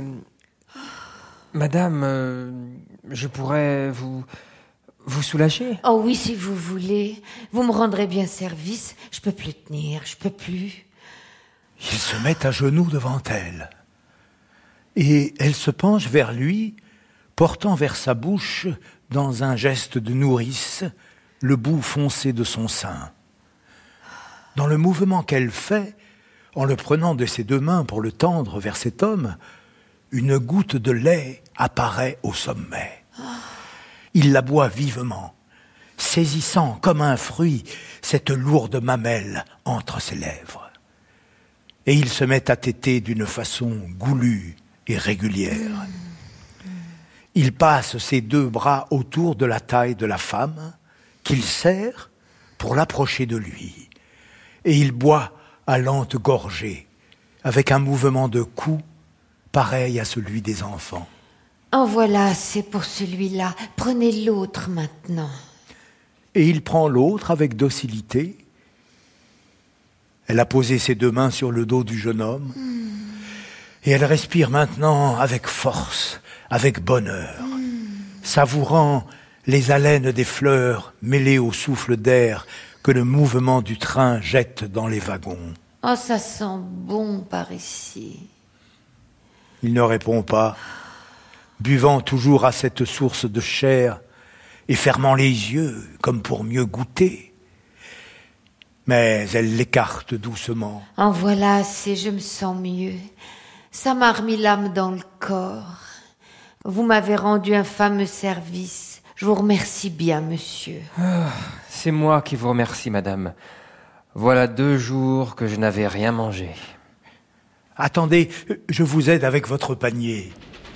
Madame, je pourrais vous soulager? Oh oui, si vous voulez. Vous me rendrez bien service. Je peux plus tenir, je peux plus. Il se met à genoux devant elle. Et elle se penche vers lui, portant vers sa bouche, dans un geste de nourrice, le bout foncé de son sein. Dans le mouvement qu'elle fait, en le prenant de ses 2 mains pour le tendre vers cet homme, une goutte de lait apparaît au sommet. Il la boit vivement, saisissant comme un fruit cette lourde mamelle entre ses lèvres. Et il se met à téter d'une façon goulue et régulière. Il passe ses 2 bras autour de la taille de la femme, qu'il serre pour l'approcher de lui. Et il boit à lente gorgée, avec un mouvement de cou pareil à celui des enfants. En voilà assez pour celui-là. Prenez l'autre maintenant. et il prend l'autre avec docilité. Elle a posé ses 2 mains sur le dos du jeune homme, et elle respire maintenant avec force, avec bonheur, savourant les haleines des fleurs mêlées au souffle d'air que le mouvement du train jette dans les wagons. Oh, ça sent bon par ici. Il ne répond pas, buvant toujours à cette source de chair et fermant les yeux comme pour mieux goûter. Mais elle l'écarte doucement. En voilà assez, je me sens mieux. Ça m'a remis l'âme dans le corps. Vous m'avez rendu un fameux service. Je vous remercie bien, monsieur. C'est moi qui vous remercie, madame. Voilà 2 jours que je n'avais rien mangé. Attendez, je vous aide avec votre panier.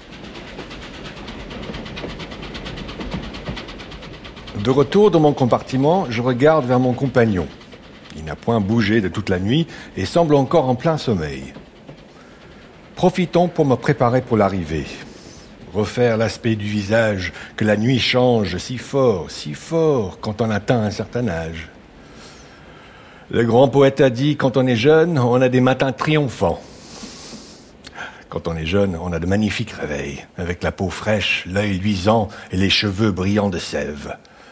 De retour dans mon compartiment, je regarde vers mon compagnon. Il n'a point bougé de toute la nuit et semble encore en plein sommeil. Profitons pour me préparer pour l'arrivée. Refaire l'aspect du visage que la nuit change si fort quand on atteint un certain âge. Le grand poète a dit, quand on est jeune, on a des matins triomphants. Quand on est jeune, on a de magnifiques réveils, avec la peau fraîche, l'œil luisant et les cheveux brillants de sève.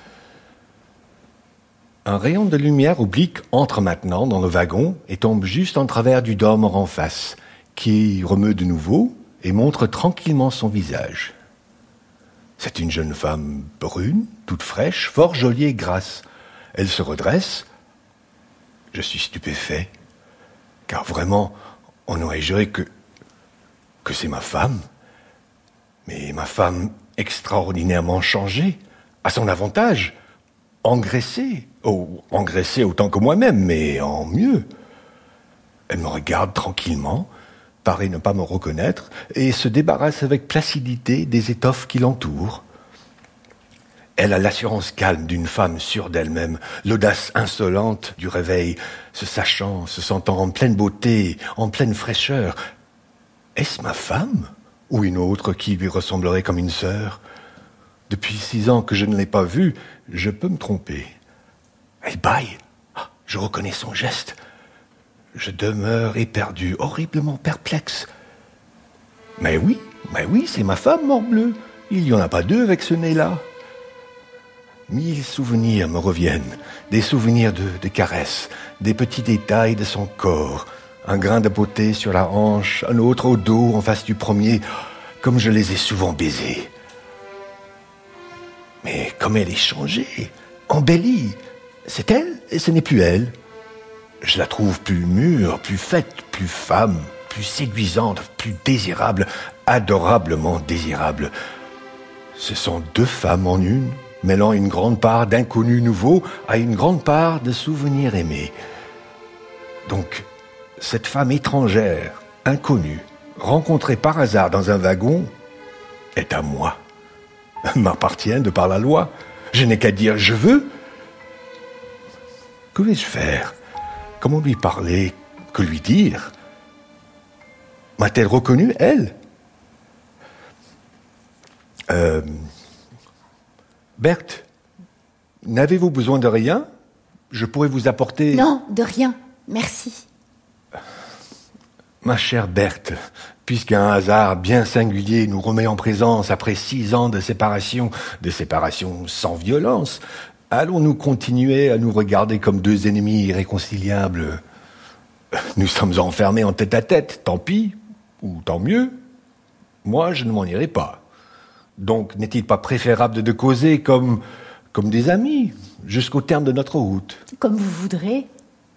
Un rayon de lumière oblique entre maintenant dans le wagon et tombe juste en travers du dormeur en face, qui remeut de nouveau et montre tranquillement son visage. C'est une jeune femme brune, toute fraîche, fort jolie et grasse. Elle se redresse. Je suis stupéfait, car vraiment, on aurait juré que c'est ma femme. Mais ma femme extraordinairement changée, à son avantage, engraissée. Oh, engraissée autant que moi-même, mais en mieux. Elle me regarde tranquillement, paraît ne pas me reconnaître, et se débarrasse avec placidité des étoffes qui l'entourent. Elle a l'assurance calme d'une femme sûre d'elle-même, l'audace insolente du réveil, se sentant en pleine beauté, en pleine fraîcheur. Est-ce ma femme, ou une autre qui lui ressemblerait comme une sœur? Depuis 6 ans que je ne l'ai pas vue, je peux me tromper. Elle bâille. Je reconnais son geste. Je demeure éperdu, horriblement perplexe. Mais oui, c'est ma femme, morbleu. Il n'y en a pas 2 avec ce nez-là. 1000 souvenirs me reviennent, des souvenirs de caresses, des petits détails de son corps, un grain de beauté sur la hanche, un autre au dos en face du premier, comme je les ai souvent baisés. Mais comme elle est changée, embellie, c'est elle et ce n'est plus elle. Je la trouve plus mûre, plus faite, plus femme, plus séduisante, plus désirable, adorablement désirable. Ce sont 2 femmes en une, mêlant une grande part d'inconnus nouveaux à une grande part de souvenirs aimés. Donc, cette femme étrangère, inconnue, rencontrée par hasard dans un wagon, est à moi. M'appartient de par la loi. Je n'ai qu'à dire « je veux ». Que vais-je faire? Comment lui parler? Que lui dire? M'a-t-elle reconnue, elle? Berthe, n'avez-vous besoin de rien? Je pourrais vous apporter... Non, de rien, merci. Ma chère Berthe, puisqu'un hasard bien singulier nous remet en présence après 6 ans de séparation sans violence, allons-nous continuer à nous regarder comme 2 ennemis irréconciliables? Nous sommes enfermés en tête-à-tête, tant pis, ou tant mieux. Moi, je ne m'en irai pas. Donc, n'est-il pas préférable de causer comme des amis, jusqu'au terme de notre route? Comme vous voudrez.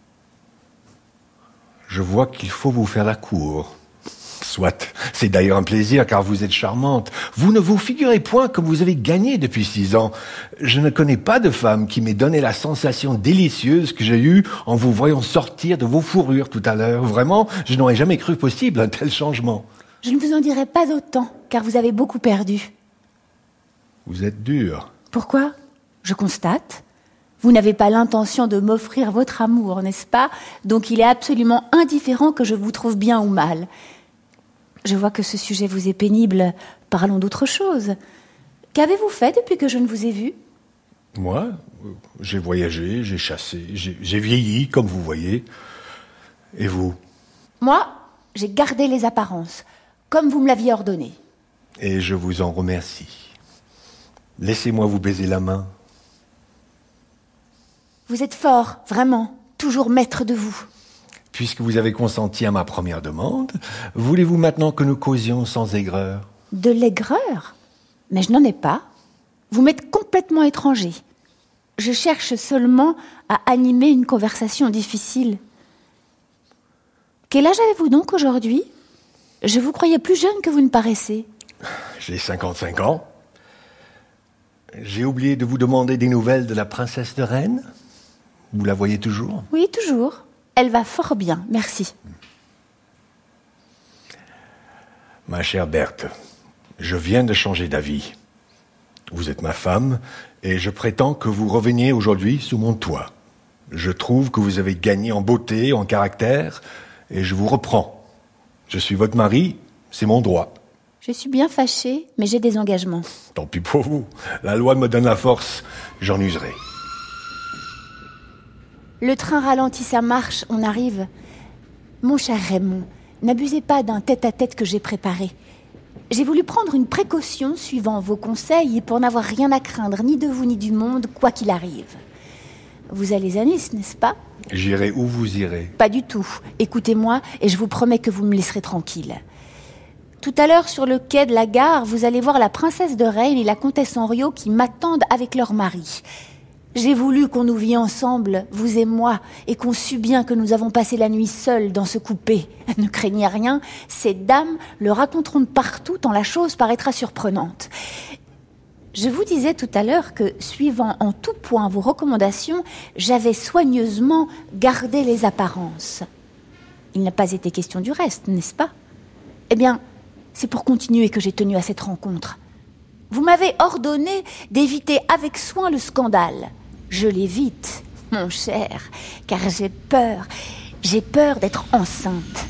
Je vois qu'il faut vous faire la cour. Soit, c'est d'ailleurs un plaisir car vous êtes charmante. Vous ne vous figurez point comme vous avez gagné depuis 6 ans. Je ne connais pas de femme qui m'ait donné la sensation délicieuse que j'ai eue en vous voyant sortir de vos fourrures tout à l'heure. Vraiment, je n'aurais jamais cru possible un tel changement. Je ne vous en dirai pas autant, car vous avez beaucoup perdu. Vous êtes dur. Pourquoi? Je constate. Vous n'avez pas l'intention de m'offrir votre amour, n'est-ce pas? Donc il est absolument indifférent que je vous trouve bien ou mal. Je vois que ce sujet vous est pénible. Parlons d'autre chose. Qu'avez-vous fait depuis que je ne vous ai vu? Moi, j'ai voyagé, j'ai chassé, j'ai vieilli, comme vous voyez. Et vous? Moi, j'ai gardé les apparences, comme vous me l'aviez ordonné. Et je vous en remercie. Laissez-moi vous baiser la main. Vous êtes fort, vraiment, toujours maître de vous. Puisque vous avez consenti à ma première demande, voulez-vous maintenant que nous causions sans aigreur? De l'aigreur? Mais je n'en ai pas. Vous m'êtes complètement étranger. Je cherche seulement à animer une conversation difficile. Quel âge avez-vous donc aujourd'hui? Je vous croyais plus jeune que vous ne paraissez. J'ai 55 ans. J'ai oublié de vous demander des nouvelles de la princesse de Rennes. Vous la voyez toujours? Oui, toujours. Elle va fort bien, merci. Ma chère Berthe, je viens de changer d'avis. Vous êtes ma femme et je prétends que vous reveniez aujourd'hui sous mon toit. Je trouve que vous avez gagné en beauté, en caractère, et je vous reprends. Je suis votre mari, c'est mon droit. Je suis bien fâchée, mais j'ai des engagements. Tant pis pour vous. La loi me donne la force, j'en userai. Le train ralentit sa marche, on arrive. Mon cher Raymond, n'abusez pas d'un tête-à-tête que j'ai préparé. J'ai voulu prendre une précaution suivant vos conseils et pour n'avoir rien à craindre ni de vous ni du monde, quoi qu'il arrive. Vous allez à Nice, n'est-ce pas? J'irai où vous irez. Pas du tout. Écoutez-moi et je vous promets que vous me laisserez tranquille. Tout à l'heure, sur le quai de la gare, vous allez voir la princesse de Rennes et la comtesse Henriot qui m'attendent avec leur mari. J'ai voulu qu'on nous vît ensemble, vous et moi, et qu'on sût bien que nous avons passé la nuit seuls dans ce coupé. Ne craignez rien, ces dames le raconteront de partout tant la chose paraîtra surprenante. Je vous disais tout à l'heure que, suivant en tout point vos recommandations, j'avais soigneusement gardé les apparences. Il n'a pas été question du reste, n'est-ce pas? Eh bien, c'est pour continuer que j'ai tenu à cette rencontre. Vous m'avez ordonné d'éviter avec soin le scandale. Je l'évite, mon cher, car j'ai peur d'être enceinte.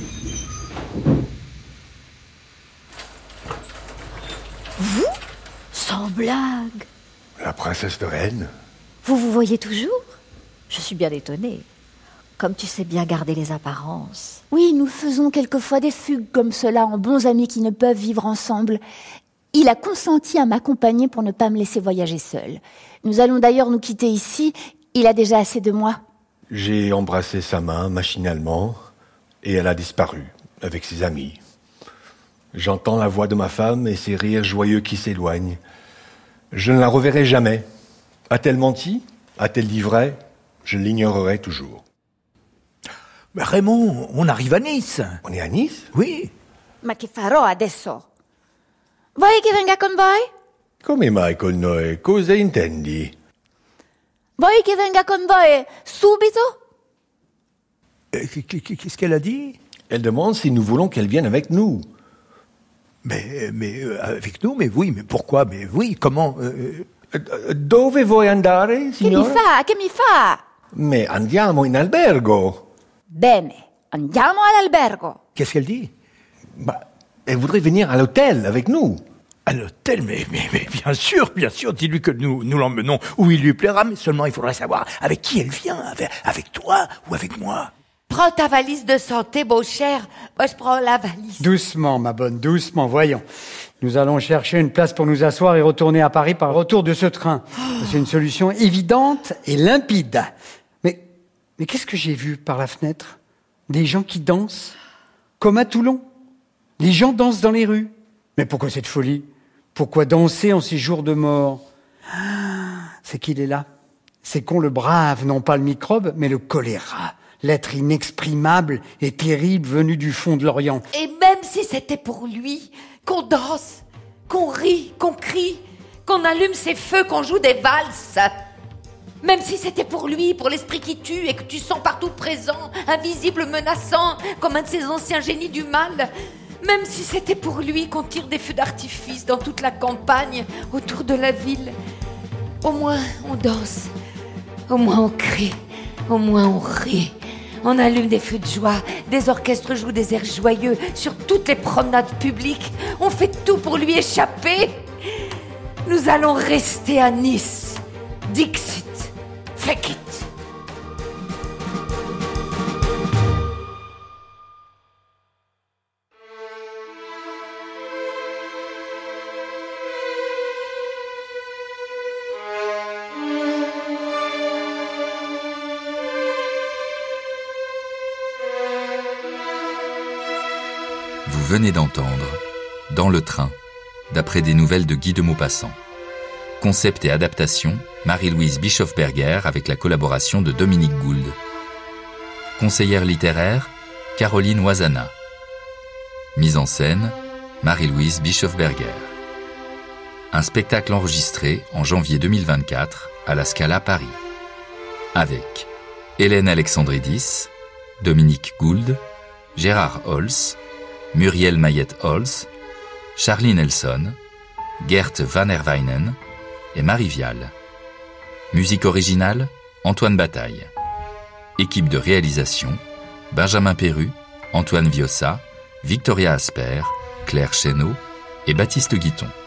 Vous? Sans blague. La princesse de Rennes? Vous vous voyez toujours? Je suis bien étonnée. Comme tu sais bien garder les apparences. Oui, nous faisons quelquefois des fugues comme cela en bons amis qui ne peuvent vivre ensemble. Il a consenti à m'accompagner pour ne pas me laisser voyager seule. Nous allons d'ailleurs nous quitter ici. Il a déjà assez de moi. J'ai embrassé sa main machinalement et elle a disparu avec ses amis. J'entends la voix de ma femme et ses rires joyeux qui s'éloignent. Je ne la reverrai jamais. A-t-elle menti? A-t-elle dit vrai? Je l'ignorerai toujours. Mais Raymond, on arrive à Nice. On est à Nice? Oui. Ma che farò adesso? Vuoi che venga con voi? Come mai con noi? Cosa intendi? Vuoi che venga con voi subito? Qu'est-ce qu'elle a dit? Elle demande si nous voulons qu'elle vienne avec nous. Mais avec nous, mais oui, mais pourquoi? Mais oui, comment? Dove vuoi andare, signora? Che mi fa? Mais andiamo in albergo. Bene, andiamo all'albergo. Qu'est-ce qu'elle dit? Bah, elle voudrait venir à l'hôtel avec nous. À l'hôtel, mais bien sûr, dis-lui que nous l'emmenons où il lui plaira, mais seulement il faudrait savoir avec qui elle vient, avec toi ou avec moi. Prends ta valise de santé, beau cher. Moi, je prends la valise. Doucement, ma bonne, doucement, voyons. Nous allons chercher une place pour nous asseoir et retourner à Paris par retour de ce train. C'est une solution évidente et limpide. Mais qu'est-ce que j'ai vu par la fenêtre? Des gens qui dansent, comme à Toulon. Les gens dansent dans les rues. Mais pourquoi cette folie? Pourquoi danser en ces jours de mort? C'est qu'il est là. C'est qu'on le brave, non pas le microbe, mais le choléra. L'être inexprimable et terrible venu du fond de l'Orient. Et même si c'était pour lui, qu'on danse, qu'on rit, qu'on crie, qu'on allume ses feux, qu'on joue des valses. Même si c'était pour lui, pour l'esprit qui tue et que tu sens partout présent, invisible, menaçant, comme un de ces anciens génies du mal. Même si c'était pour lui qu'on tire des feux d'artifice dans toute la campagne, autour de la ville. Au moins on danse, au moins on crie, au moins on rit. On allume des feux de joie, des orchestres jouent des airs joyeux sur toutes les promenades publiques. On fait tout pour lui échapper. Nous allons rester à Nice. Dixit, fake it. Vous venez d'entendre « Dans le train », d'après des nouvelles de Guy de Maupassant. Concept et adaptation, Marie-Louise Bischofberger avec la collaboration de Dominique Gould. Conseillère littéraire, Caroline Oisana. Mise en scène, Marie-Louise Bischofberger. Un spectacle enregistré en janvier 2024 à la Scala Paris. Avec Hélène Alexandridis, Dominique Gould, Gérard Holz, Muriel Mayette-Holz, Charlie Nelson, Gert van Herwijnen et Marie Vial. Musique originale, Antoine Bataille. Équipe de réalisation, Benjamin Perru, Antoine Viossa, Victoria Asper, Claire Chénaud et Baptiste Guiton.